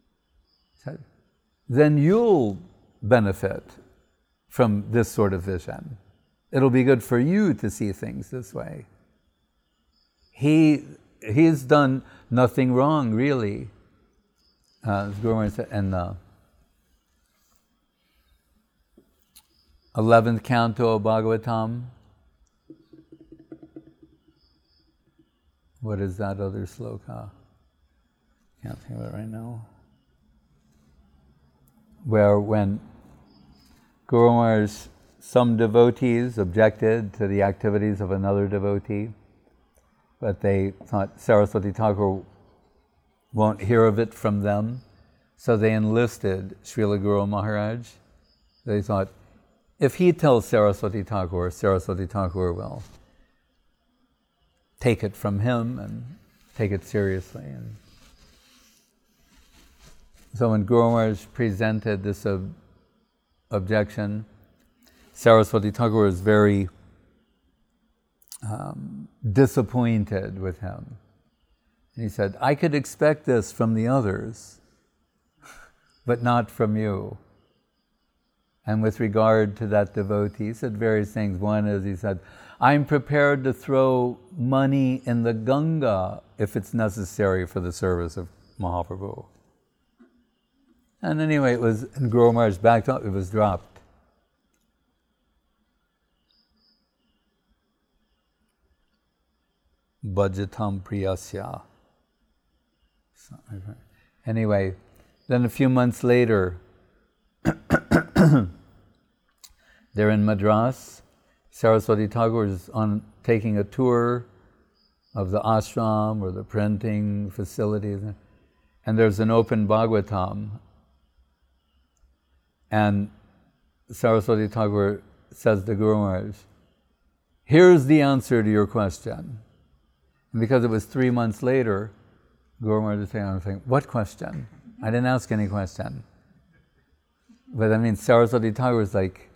then you'll benefit from this sort of vision. It'll be good for you to see things this way. He he's done nothing wrong, really. Uh, as Guru Maharaj said in the eleventh canto of Bhagavatam. What is that other sloka? Can't think of it right now. Where when Guru Maharaj, some devotees objected to the activities of another devotee, but they thought Saraswati Thakur won't hear of it from them, so they enlisted Srila Guru Maharaj. They thought, if he tells Saraswati Thakur, Saraswati Thakur will take it from him and take it seriously. And so when Guru Maharaj presented this ob- objection, Saraswati Thakur was very um, disappointed with him. And he said, I could expect this from the others, but not from you. And with regard to that devotee, he said various things. One is, he said, I'm prepared to throw money in the Ganga if it's necessary for the service of Mahaprabhu. And anyway, it was, and Guru Maharaj backed up, it was dropped. Bhajatam priyasya. Anyway, then a few months later, they're in Madras. Saraswati Thakur is on taking a tour of the ashram or the printing facilities, and there's an open Bhagavatam. And Saraswati Thakur says to Guru Maharaj, here's the answer to your question. And because it was three months later, Guru Maharaj is saying, what question? I didn't ask any question. But I mean, Saraswati Thakur was like,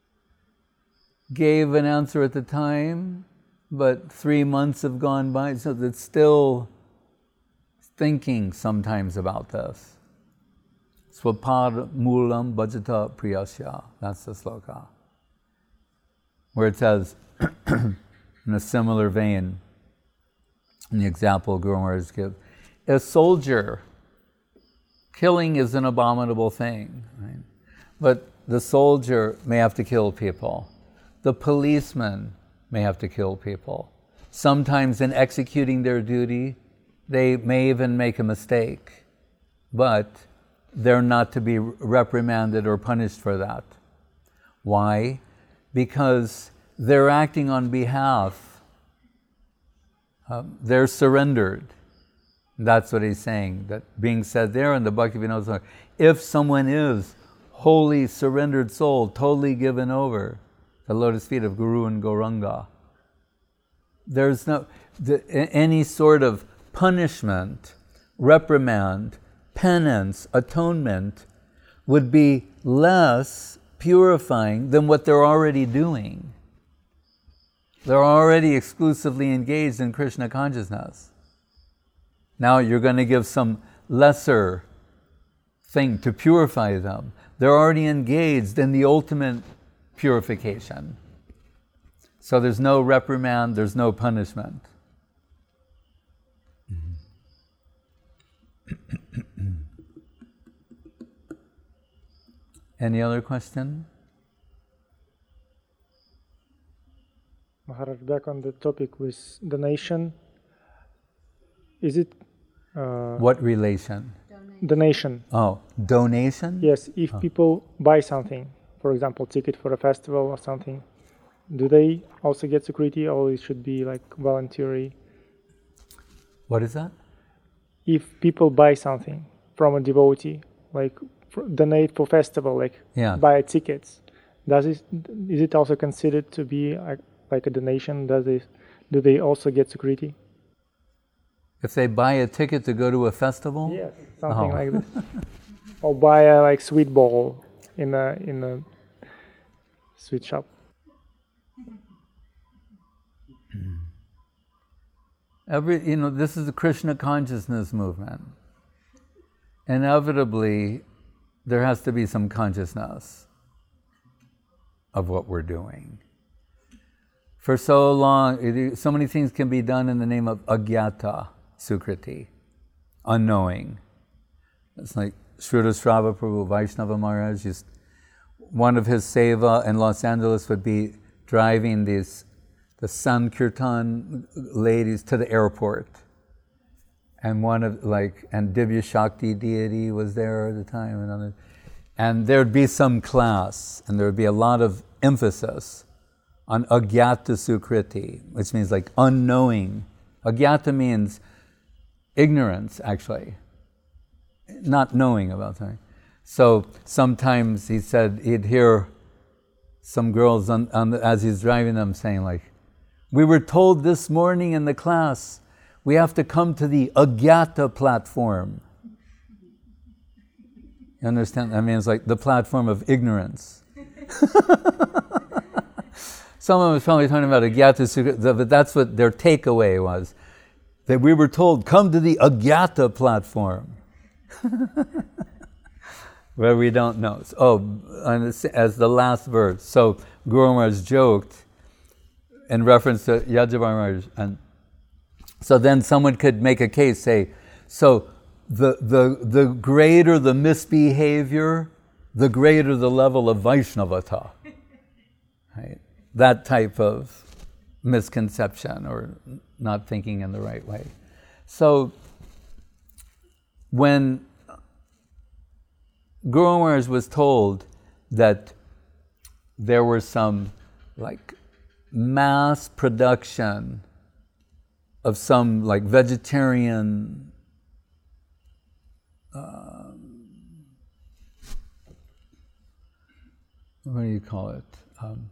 gave an answer at the time, but three months have gone by, so it's still thinking sometimes about this. Swapad Moolam Bhajata Priyasya. That's the sloka. Where it says, in a similar vein, in the example Guru Maharaj gives, a soldier, killing is an abominable thing, right? But the soldier may have to kill people. The policeman may have to kill people. Sometimes in executing their duty, they may even make a mistake, but they're not to be reprimanded or punished for that. Why? Because they're acting on behalf, uh, they're surrendered. That's what he's saying, that being said there in the Bhaktivinoda, if someone is wholly surrendered soul, totally given over, the lotus feet of Guru and Gauranga, there's no, the, any sort of punishment, reprimand, penance, atonement would be less purifying than what they're already doing. They're already exclusively engaged in Krishna consciousness. Now you're going to give some lesser thing to purify them. They're already engaged in the ultimate purification. So there's no reprimand, there's no punishment. Any other question? Maharaj, back on the topic with donation. Is it... Uh, what relation? Donation. Donation. Oh, donation? Yes, if oh. people buy something, for example, ticket for a festival or something, do they also get security, or it should be like voluntary? What is that? If people buy something from a devotee, like for, donate for festival, like yeah. buy tickets, does it, is it also considered to be a, like a donation? Does it, do they also get security? If they buy a ticket to go to a festival? Yes, something oh. like this. Or buy a like sweet bowl in a in a sweet shop. Every, you know, this is the Krishna consciousness movement. Inevitably, there has to be some consciousness of what we're doing. For so long, so many things can be done in the name of agyata, sukriti, unknowing. It's like Shrudasrava Prabhu Vaishnava Maharaj, just, one of his seva in Los Angeles would be driving these the Sankirtan ladies to the airport. And one of, like, and Divya Shakti deity was there at the time. And, other, and there'd be some class, and there would be a lot of emphasis on agyata sukriti, which means like unknowing. Agyata means ignorance, actually, not knowing about something. So sometimes he said he'd hear some girls on, on the, as he's driving them saying like, "We were told this morning in the class we have to come to the agyata platform." You understand? I mean, it's like the platform of ignorance. Someone was probably talking about agyata sukriti, but that's what their takeaway was. That we were told, come to the agyata platform. Where we don't know. So, oh, as the last verse. So Guru Maharaj joked in reference to Yajavar Maharaj. And so then someone could make a case, say, so the, the, the greater the misbehavior, the greater the level of Vaishnavata. Right? That type of misconception or not thinking in the right way. So when Guru Maharaj was told that there were some like mass production of some like vegetarian uh, what do you call it? Um,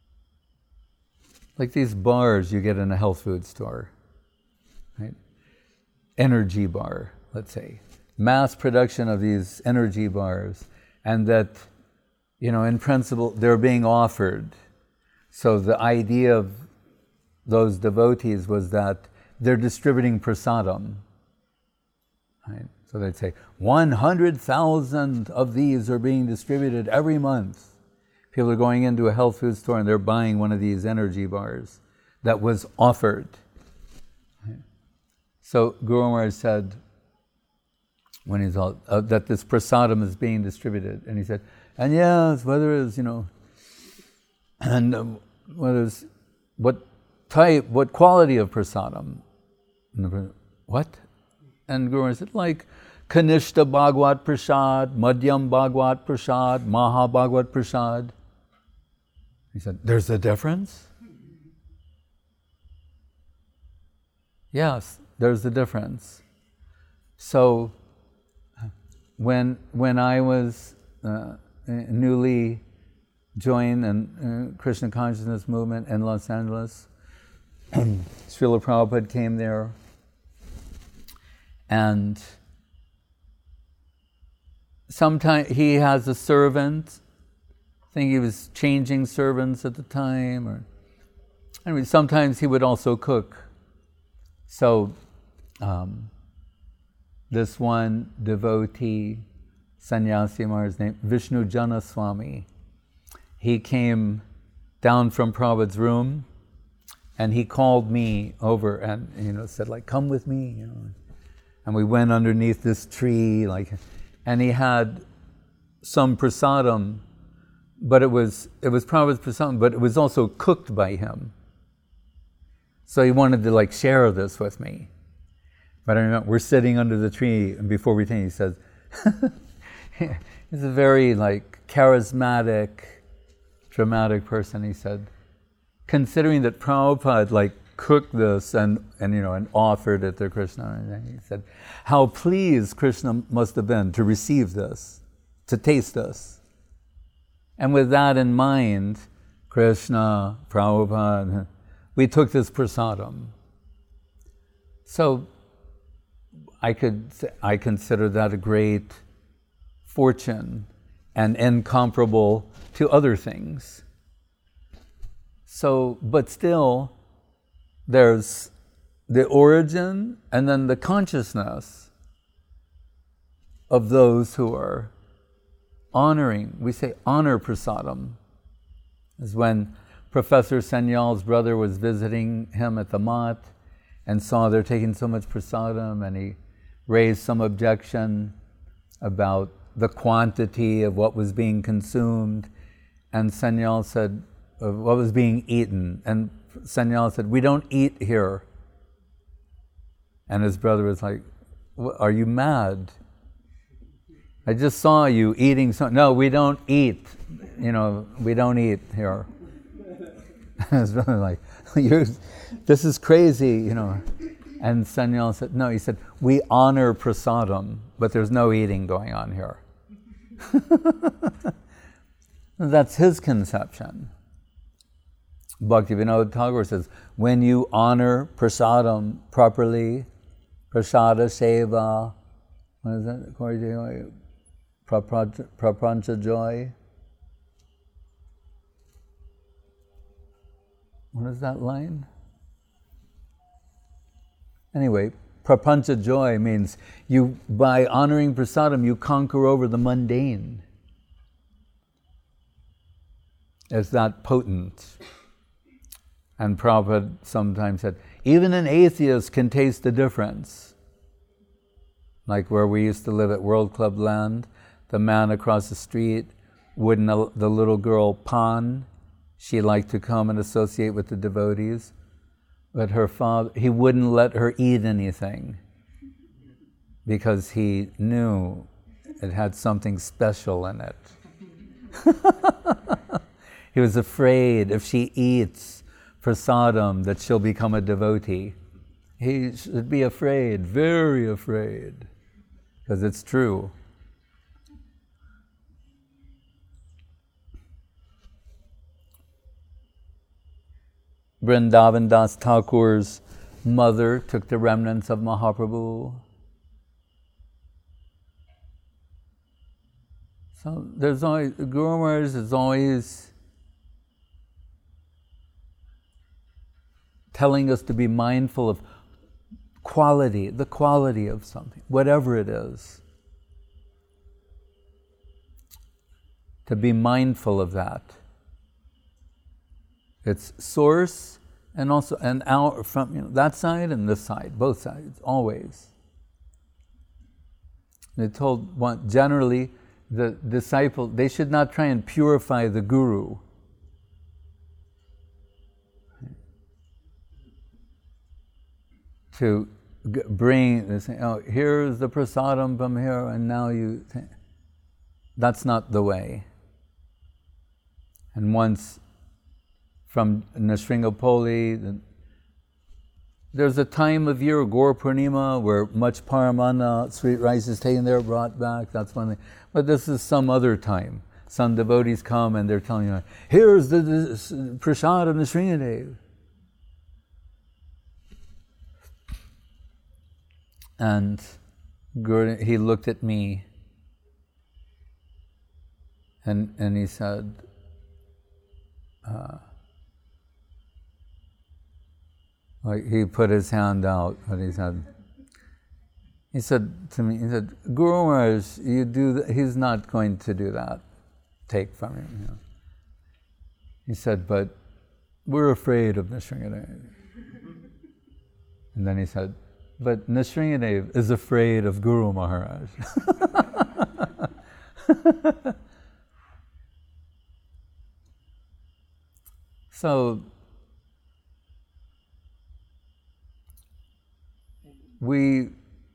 like these bars you get in a health food store, right? Energy bar, let's say. Mass production of these energy bars, and that, you know, in principle, they're being offered. So the idea of those devotees was that they're distributing prasadam, right? So they'd say, one hundred thousand of these are being distributed every month. People are going into a health food store and they're buying one of these energy bars that was offered. Right? So Guru Maharaj said, when he's all, uh, that this prasadam is being distributed, and he said, and yes, whether it's, you know, and um, whether it's, what type, what quality of prasadam? And the, what? And Guru Maharaj said, like Kanishta Bhagwat Prasad, Madhyam Bhagwat Prasad, Maha Bhagwat Prasad. He said, there's a difference? Yes, there's a difference. So, when when I was uh, newly joined in uh, Krishna Consciousness Movement in Los Angeles, Srila Prabhupada came there, and sometimes he has a servant. I think he was changing servants at the time, or anyway, sometimes he would also cook. So um, this one devotee, sannyasi Maharaj named Vishnu Jana Swami, he came down from Prabhupada's room, and he called me over and, you know, said like, come with me, you know. And we went underneath this tree, like, and he had some prasadam, but it was it was Prabhupada's prasadam, but it was also cooked by him. So he wanted to like share this with me. But I remember we're sitting under the tree, and before we think, he says, he's a very like charismatic, dramatic person. He said, considering that Prabhupada like cooked this and, and you know and offered it to Krishna, and he said, how pleased Krishna must have been to receive this, to taste this. And with that in mind, Krishna, Prabhupada, we took this prasadam. So I could I consider that a great fortune and incomparable to other things. So, but still, there's the origin and then the consciousness of those who are honoring. We say honor prasadam. Is when Professor Senyal's brother was visiting him at the mat and saw they're taking so much prasadam, and he raised some objection about the quantity of what was being consumed. And Senyal said, uh, what was being eaten? And Senyal said, we don't eat here. And his brother was like, are you mad? I just saw you eating something. No, we don't eat. You know, we don't eat here. And his brother was like, You're, this is crazy, you know. And Senyal said, no, he said, we honor prasadam, but there's no eating going on here. That's his conception. Bhaktivinoda Thakur says, when you honor prasadam properly, prasada seva, what is that? Prapancha joy. What is that line? Anyway, prapancha joy means you, by honoring prasadam, you conquer over the mundane. It's that potent. And Prabhupada sometimes said, even an atheist can taste the difference. Like where we used to live at World Club Land, the man across the street wouldn't, the little girl Pan, she liked to come and associate with the devotees, but her father, he wouldn't let her eat anything because he knew it had something special in it. He was afraid if she eats prasadam that she'll become a devotee. He should be afraid, very afraid, because it's true. Vrindavan Das Thakur's mother took the remnants of Mahaprabhu. So there's always, Guru Maharaj is always telling us to be mindful of quality, the quality of something, whatever it is. To be mindful of that. Its source and also and our from you know, that side and this side, both sides, always. They told one, generally the disciple, they should not try and purify the guru. To g- bring, they say, oh, here's the prasadam from here, and now you. Th-. That's not the way. And once from Nrsimhapoli, the, there's a time of year, Gaur Purnima, where much paramana, sweet rice is taken there, brought back. That's one thing. But this is some other time. Some devotees come and they're telling you, here's the, the prasad of Nrsimhadev. And Guru, he looked at me and and he said, uh, like he put his hand out, but he said, he said to me, he said, Guru Maharaj, you do that, he's not going to do that, take from him. You know. He said, but we're afraid of Nrsimhadev. And then he said, But Nrsimhadev is afraid of Guru Maharaj. So, we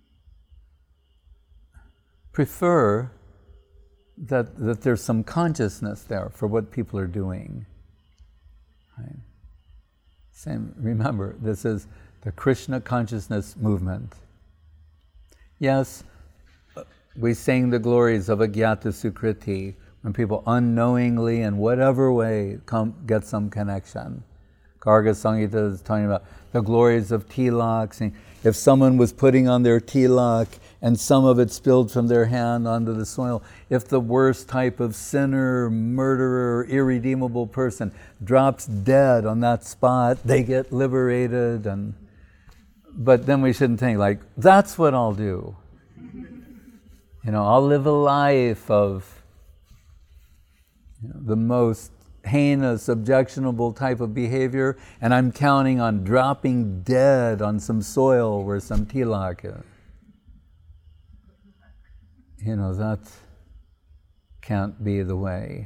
prefer that, that there's some consciousness there for what people are doing. Right? Same, remember, this is the Krishna consciousness movement. Yes, we sing the glories of Agyata Sukriti when people unknowingly, in whatever way, come get some connection. Garga Samhita is talking about the glories of tilak. Saying if someone was putting on their tilak and some of it spilled from their hand onto the soil, if the worst type of sinner, murderer, irredeemable person drops dead on that spot, they get liberated. And but then we shouldn't think like, that's what I'll do. You know, I'll live a life of you know, the most heinous, objectionable type of behavior, and I'm counting on dropping dead on some soil where some tilak is. You know, that can't be the way.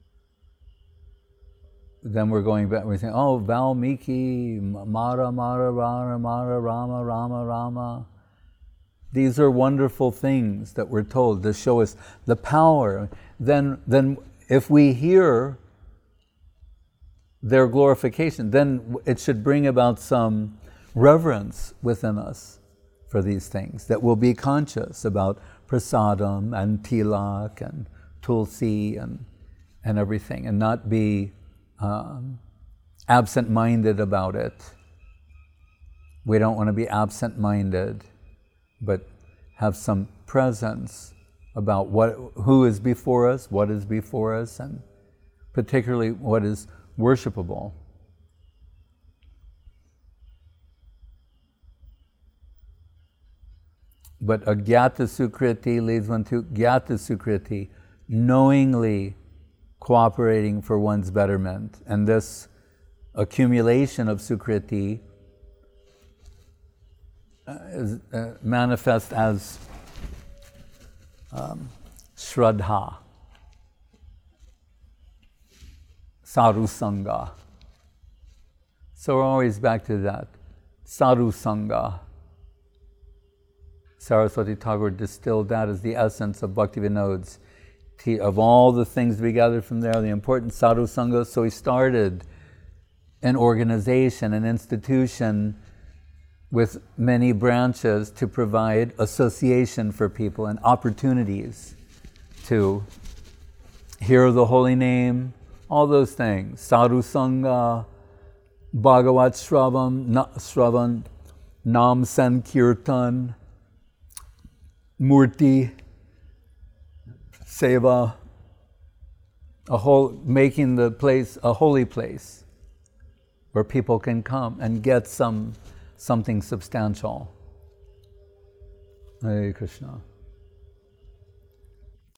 Then we're going back, we're saying, oh, Valmiki, Mara, Mara, Rama, Mara, Rama, Rama, Rama. These are wonderful things that we're told to show us the power. Then, then if we hear their glorification, then it should bring about some reverence within us for these things, that we'll be conscious about prasadam and tilak and tulsi and, and everything, and not be um, absent-minded about it. We don't want to be absent-minded, but have some presence about what, who is before us, what is before us, and particularly what is worshipable. But agyata sukriti leads one to gyata sukriti, knowingly cooperating for one's betterment. And this accumulation of sukriti uh, is uh, manifest as um, shraddha, sadhu sangha. So we're always back to that, sadhu sangha. Saraswati Thakur distilled that as the essence of Bhaktivinoda's. Of all the things we gathered from there, the important sadhu sangha. So he started an organization, an institution with many branches to provide association for people and opportunities to hear the holy name, all those things. Sadhu sangha, Bhagavat Shravan, na, Shravan, Nam Sankirtan, Murti, Seva, a whole, making the place a holy place where people can come and get some something substantial. Hare Krishna.